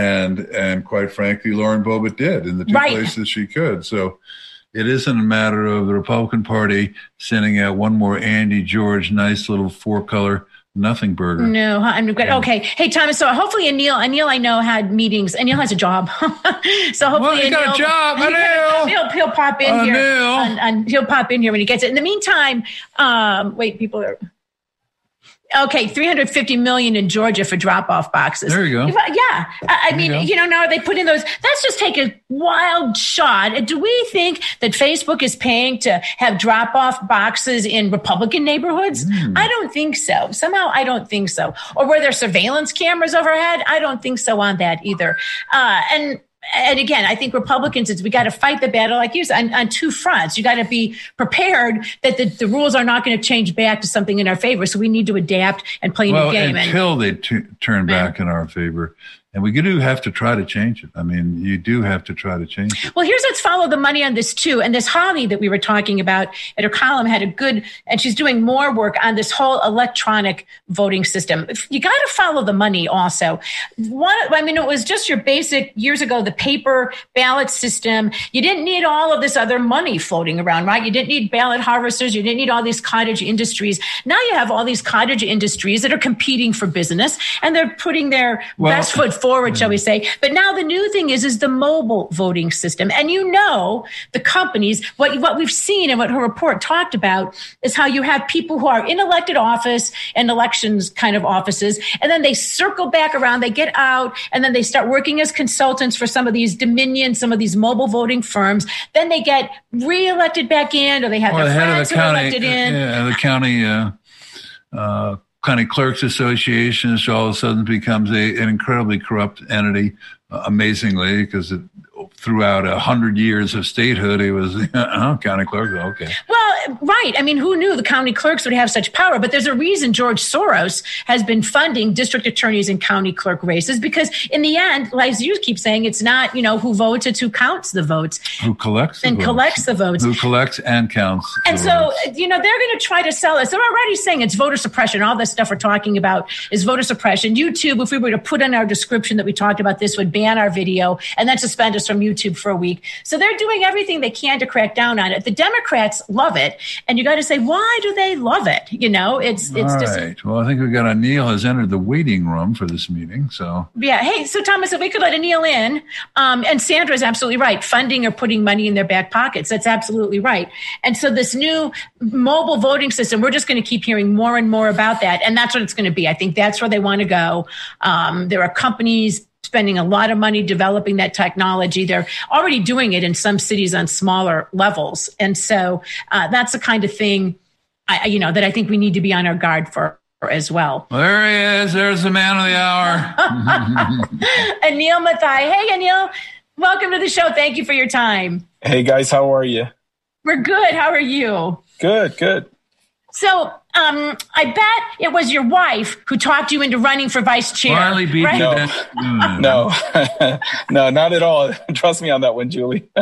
and quite frankly, Lauren Boebert did in the two places she could. So it isn't a matter of the Republican Party sending out one more Andy George, nice little 4-color nothing burger. No, I'm good. Okay. Hey, Thomas, so hopefully Anil I know had meetings. Anil has a job. So hopefully he got a job. Anil. He'll pop in here. And he'll pop in here when he gets it. In the meantime, people are... Okay, $350 million in Georgia for drop-off boxes. There you go. Yeah, I mean, now they put in those. Let's just take a wild shot. Do we think that Facebook is paying to have drop-off boxes in Republican neighborhoods? I don't think so. Somehow, I don't think so. Or were there surveillance cameras overhead? I don't think so on that either. And again, I think Republicans, we got to fight the battle, like you said, on two fronts. You got to be prepared that the rules are not going to change back to something in our favor. So we need to adapt and play a new game. Until they turn back in our favor. And we do have to try to change it. I mean, you do have to try to change it. Well, let's follow the money on this too. And this Holly that we were talking about at her column had and she's doing more work on this whole electronic voting system. You got to follow the money also. It was just your basic, years ago, the paper ballot system. You didn't need all of this other money floating around, right? You didn't need ballot harvesters. You didn't need all these cottage industries. Now you have all these cottage industries that are competing for business and they're putting their best foot forward, shall we say. But now the new thing is the mobile voting system. And the companies, what we've seen and what her report talked about is how you have people who are in elected office and elections kind of offices, and then they circle back around, they get out, and then they start working as consultants for some of these Dominion, some of these mobile voting firms. Then they get reelected back in, or they have their friends who are elected in. Yeah, the county clerks association, so all of a sudden becomes an incredibly corrupt entity, amazingly, because throughout 100 years of statehood, he was county clerk. Okay. Well, right. I mean, who knew the county clerks would have such power? But there's a reason George Soros has been funding district attorneys and county clerk races, because in the end, like you keep saying, it's not, who votes, it's who counts the votes. Who collects the votes. Collects the votes. Who collects and counts. And so, they're going to try to sell us. They're already saying it's voter suppression. All this stuff we're talking about is voter suppression. YouTube, if we were to put in our description that we talked about this, would ban our video and then suspend us from YouTube for a week. So they're doing everything they can to crack down on it. The Democrats love it. And you got to say, why do they love it? It's all right. Well, I think we've got Anil has entered the waiting room for this meeting. So yeah. Hey, so Thomas, if we could let Anil in, and Sandra is absolutely right. Funding or putting money in their back pockets. That's absolutely right. And so this new mobile voting system, we're just going to keep hearing more and more about that. And that's what it's going to be. I think that's where they want to go. There are companies spending a lot of money developing that technology. They're already doing it in some cities on smaller levels. And so that's the kind of thing, that I think we need to be on our guard for as well. There he is. There's the man of the hour. Anil Mathai. Hey, Anil. Welcome to the show. Thank you for your time. Hey, guys. How are you? We're good. How are you? Good. So I bet it was your wife who talked you into running for vice chair. Finally beat right? No, not at all. Trust me on that one, Julie. So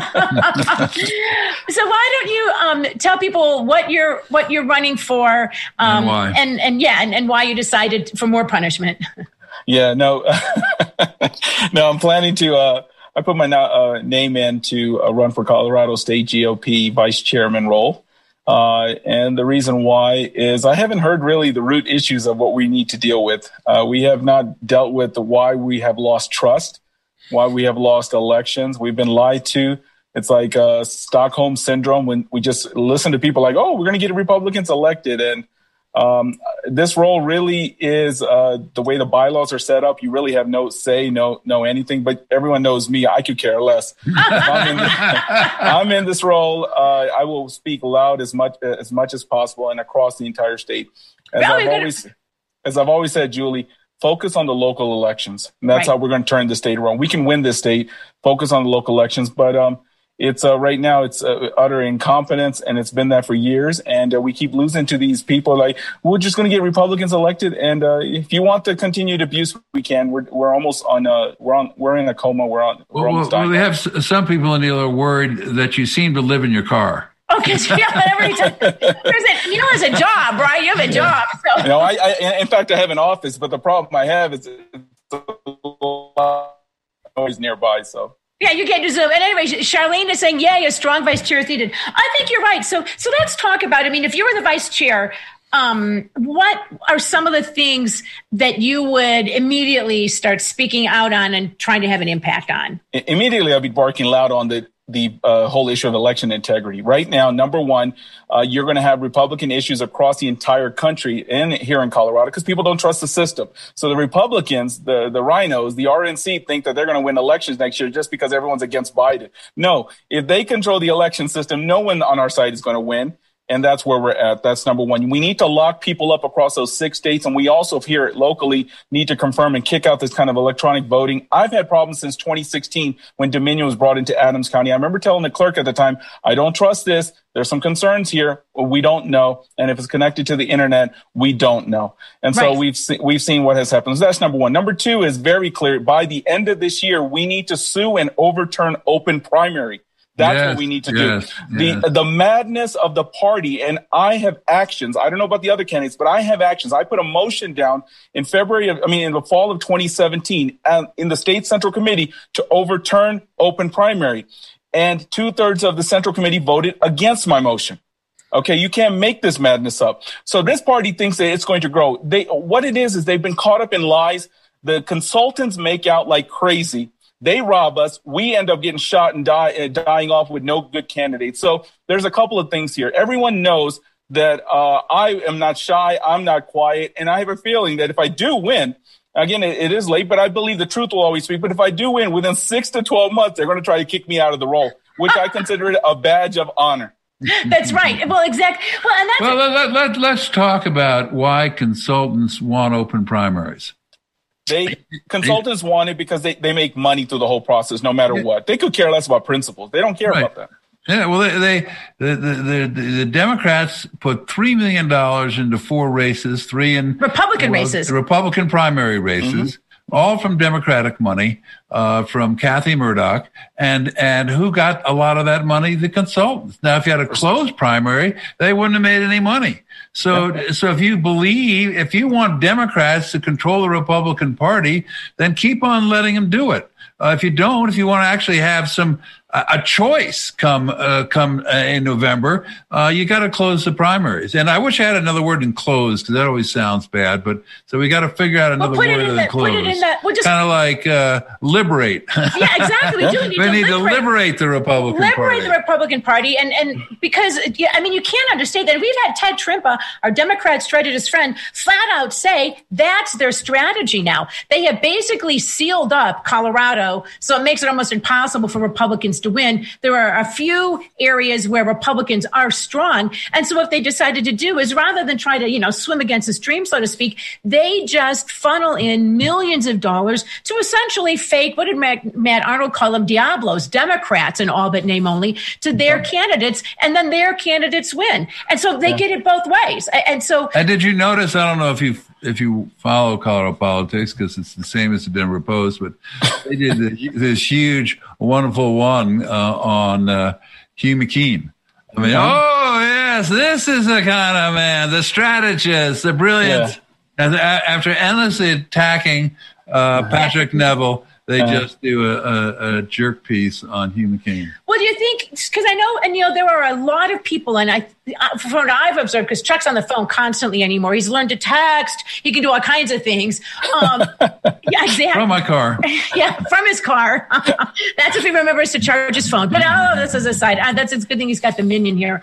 why don't you tell people what you're running for, and why, and why you decided for more punishment? Yeah, no, I'm planning to. I put my name in to run for Colorado State GOP vice chairman role. And the reason why is I haven't heard really the root issues of what we need to deal with. We have not dealt with why we have lost trust, why we have lost elections. We've been lied to. It's like Stockholm syndrome when we just listen to people like, oh, we're going to get Republicans elected. And this role really is the way the bylaws are set up. You really have no say, no anything. But everyone knows me. I could care less. I'm in this role. I will speak loud as much as possible and across the entire state. As I've always said, Julie, focus on the local elections. And that's how we're going to turn the state around. We can win this state. Focus on the local elections. But it's right now it's utter incompetence, and it's been that for years. And we keep losing to these people. Like, we're just going to get Republicans elected, and if you want the continued abuse, we can. We're almost on. We're in a coma. We're almost dying. Well, we have some people, Anil, are worried that you seem to live in your car. Okay, so every time has a job, right? You have a job. So. I in fact I have an office, but the problem I have is it's always nearby. So. Yeah, you can't do Zoom. And anyway, Charlene is saying, a strong vice chair is needed. I think you're right. So let's talk about, if you were the vice chair, What are some of the things that you would immediately start speaking out on and trying to have an impact on? Immediately, I'll be barking loud on the whole issue of election integrity. Right now, number one, you're going to have Republican issues across the entire country and here in Colorado because people don't trust the system. So the Republicans, the rhinos, the RNC think that they're going to win elections next year just because everyone's against Biden. No, if they control the election system, no one on our side is going to win. And that's where we're at. That's number one. We need to lock people up across those 6 states. And we also here locally need to confirm and kick out this kind of electronic voting. I've had problems since 2016 when Dominion was brought into Adams County. I remember telling the clerk at the time, I don't trust this. There's some concerns here. We don't know. And if it's connected to the internet, we don't know. And so we've seen what has happened. So that's number one. Number two is very clear. By the end of this year, we need to sue and overturn open primary. That's what we need to do. The madness of the party, and I have actions. I don't know about the other candidates, but I have actions. I put a motion down in in the fall of 2017 in the state central committee to overturn open primary. And 2/3 of the central committee voted against my motion. Okay, you can't make this madness up. So this party thinks that it's going to grow. What it is they've been caught up in lies. The consultants make out like crazy. They rob us. We end up getting shot and dying off with no good candidates. So there's a couple of things here. Everyone knows that I am not shy. I'm not quiet. And I have a feeling that if I do win, again, it is late, but I believe the truth will always speak. But if I do win within 6 to 12 months, they're going to try to kick me out of the role, which I consider it a badge of honor. That's right. Well, exactly. Let's talk about why consultants want open primaries. Consultants want it because they make money through the whole process, no matter what. They could care less about principles. They don't care about that. Yeah, well, the Democrats put $3 million into 4 races, 3 in Republican races, Republican primary races, all from Democratic money, from Kathy Murdoch, and who got a lot of that money? The consultants. Now, if you had a closed primary, they wouldn't have made any money. So if you want Democrats to control the Republican Party, then keep on letting them do it. If you want to actually have a choice come in November, you got to close the primaries. And I wish I had another word than close because that always sounds bad. But so we got to figure out another word than close. Kind of like liberate. Yeah, exactly. We need to liberate the Republican Party. Liberate the Republican Party, and because you can't understate that. We've had Ted Trimpa, our Democrat strategist friend, flat out say that's their strategy now. They have basically sealed up Colorado, so it makes it almost impossible for Republicans to win. There are a few areas where Republicans are strong, and so what they decided to do is rather than try to swim against the stream, so to speak, they just funnel in millions of dollars to essentially fake, what did Matt Arnold call them, Diablos, Democrats in all but name only, to their candidates, and then their candidates win. And so they get it both ways. And did you notice, I don't know if you follow Colorado politics, because it's the same as the Denver Post, but they did this huge, wonderful one on Hugh McKean. I mean, oh, yes, this is the kind of man, the strategist, the brilliant. Yeah. After endlessly attacking Patrick Neville, they just do a jerk piece on Hugh McCain. Well, do you think, because I know, and there are a lot of people, and from what I've observed, because Chuck's on the phone constantly anymore. He's learned to text. He can do all kinds of things. Yeah, exactly. From my car. Yeah, from his car. That's if he remembers to charge his phone. But this is a side. That's a good thing he's got the minion here.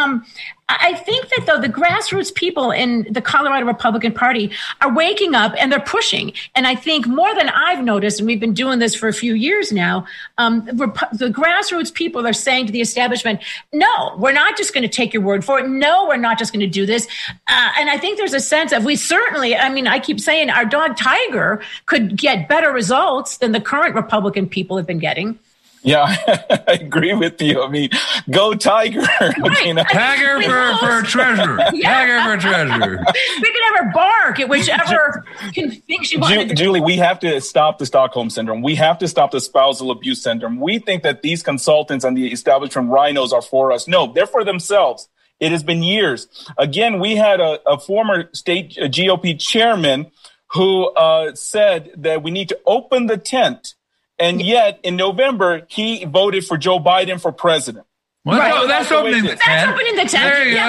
I think that, though, the grassroots people in the Colorado Republican Party are waking up and they're pushing. And I think more than I've noticed, and we've been doing this for a few years now, the grassroots people are saying to the establishment, no, we're not just going to take your word for it. No, we're not just going to do this. And I think there's a sense of I keep saying our dog Tiger could get better results than the current Republican people have been getting. Yeah, I agree with you. I mean, go Tiger. Right. Tiger for treasure. Tiger for treasure. We can have her bark at whichever thing she wanted. Julie, we have to stop the Stockholm Syndrome. We have to stop the spousal abuse syndrome. We think that these consultants and the establishment rhinos are for us. No, they're for themselves. It has been years. Again, we had a former state GOP chairman who said that we need to open the tent. And yet, in November, he voted for Joe Biden for president. Well, right. That's opening the tent. That's opening the tent. There you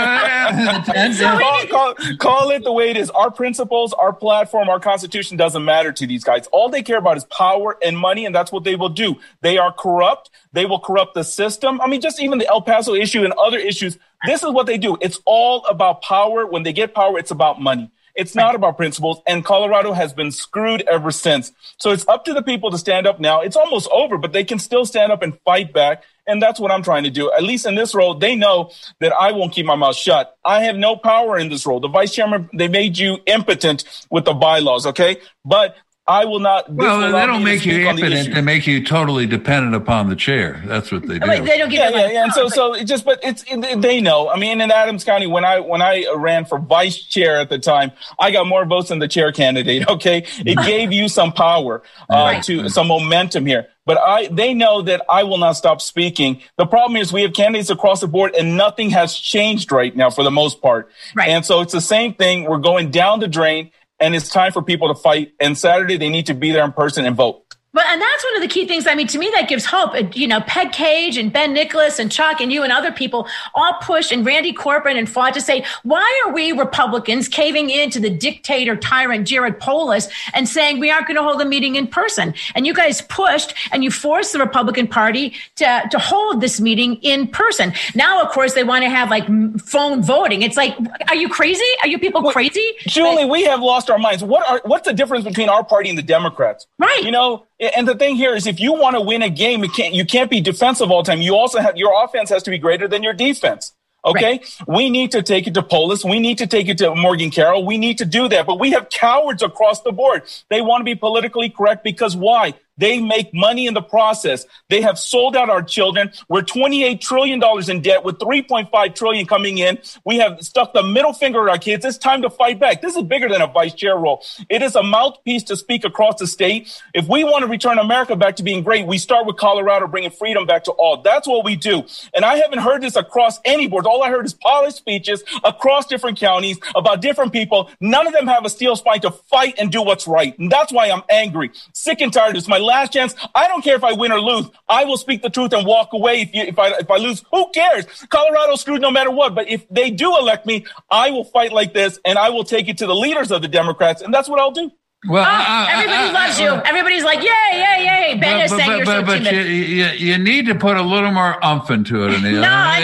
go. Call it the way it is. Our principles, our platform, our Constitution doesn't matter to these guys. All they care about is power and money, and that's what they will do. They are corrupt. They will corrupt the system. I mean, just even the El Paso issue and other issues, this is what they do. It's all about power. When they get power, it's about money. It's not about principles, and Colorado has been screwed ever since. So it's up to the people to stand up now. It's almost over, but they can still stand up and fight back, and that's what I'm trying to do. At least in this role, they know that I won't keep my mouth shut. I have no power in this role. The vice chairman, they made you impotent with the bylaws, okay? But I will not. Well, they don't make you impotent. They make you totally dependent upon the chair. That's what they do. Like, they don't give And so it just, but they know. I mean, in Adams County, when I ran for vice chair at the time, I got more votes than the chair candidate. Okay, it gave you some power, some momentum here. But they know that I will not stop speaking. The problem is we have candidates across the board and nothing has changed right now for the most part. Right. And so it's the same thing. We're going down the drain. And it's time for people to fight. And Saturday, they need to be there in person and vote. But, and that's one of the key things. I mean, to me, that gives hope. You know, Peg Cage and Ben Nicholas and Chuck and you and other people all pushed, and Randy Corbin and fought to say, why are we Republicans caving into the dictator tyrant Jared Polis and saying we aren't going to hold a meeting in person? And you guys pushed and you forced the Republican Party to hold this meeting in person. Now, of course, they want to have like phone voting. It's like, are you crazy? Are you people crazy? Julie, we have lost our minds. What's the difference between our party and the Democrats? Right. You know, and the thing here is, if you want to win a game, you can't be defensive all the time. You also have, your offense has to be greater than your defense. Okay. Right. We need to take it to Polis. We need to take it to Morgan Carroll. We need to do that. But we have cowards across the board. They want to be politically correct because why? They make money in the process. They have sold out our children. We're $28 trillion in debt with $3.5 trillion coming in. We have stuck the middle finger at our kids. It's time to fight back. This is bigger than a vice chair role. It is a mouthpiece to speak across the state. If we want to return America back to being great, we start with Colorado, bringing freedom back to all. That's what we do. And I haven't heard this across any boards. All I heard is polished speeches across different counties about different people. None of them have a steel spine to fight and do what's right. And that's why I'm angry, sick and tired. It's my last chance. I don't care if I win or lose. I will speak the truth and walk away. If I lose, who cares? Colorado's screwed no matter what. But if they do elect me, I will fight like this, and I will take it to the leaders of the Democrats, and that's what I'll do. Well, everybody loves you. Everybody's like, yay, yay, yay. Ben is saying you're so timid. You need to put a little more umph into it, Anil.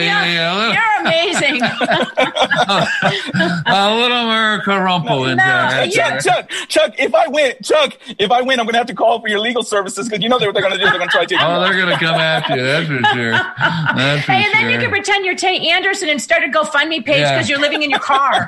You're amazing. A little more carumple into it. Chuck, if I win, I'm going to have to call for your legal services because you know what they're going to do. They're going to try to take you. They're going to come after you. That's for sure. And then you can pretend you're Tay Anderson and start a GoFundMe page because you're living in your car.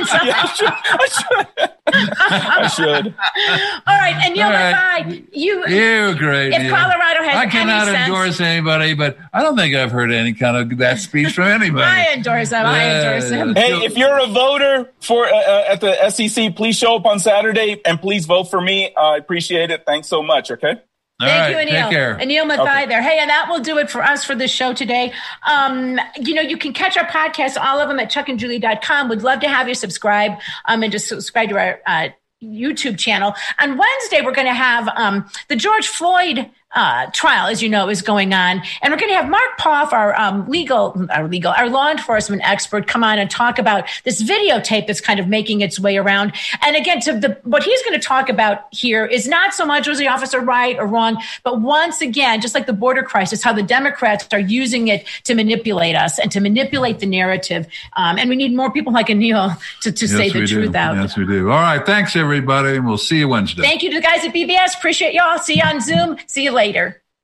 I should. All right, and you're great. If Colorado has, I cannot endorse anybody, but I don't think I've heard any kind of that speech from anybody. I endorse him. Hey, if you're a voter for at the SEC, please show up on Saturday and please vote for me. I appreciate it. Thanks so much. Okay. Thank you, Anil. Take care. Anil Mathai there. Hey, and that will do it for us for this show today. You can catch our podcasts, all of them at chuckandjulie.com. We'd love to have you subscribe and just subscribe to our YouTube channel. On Wednesday, we're going to have the George Floyd trial, as you know, is going on. And we're going to have Mark Poff, our law enforcement expert, come on and talk about this videotape that's kind of making its way around. And again, what he's going to talk about here is not so much was the officer right or wrong, but once again, just like the border crisis, how the Democrats are using it to manipulate us and to manipulate the narrative. And we need more people like Anil to say the truth out. Yes, we do. All right. Thanks, everybody. And we'll see you Wednesday. Thank you to the guys at BBS. Appreciate y'all. See you on Zoom. See you later.